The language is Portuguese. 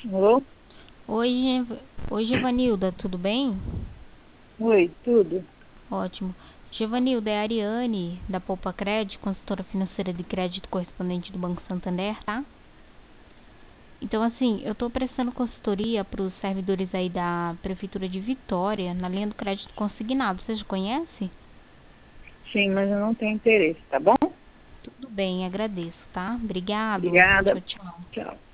Alô? Oi, Oi, Givanilda, tudo bem? Oi, tudo? Ótimo. Givanilda, é a Ariane, da Poupa Cred, consultora financeira de crédito correspondente do Banco Santander, tá? Então, assim, eu tô prestando consultoria para os servidores aí da Prefeitura de Vitória, na linha do crédito consignado. Você já conhece? Sim, mas eu não tenho interesse, tá bom? Tudo bem, agradeço, tá? Obrigado. Obrigada. Tchau, tchau. Tchau.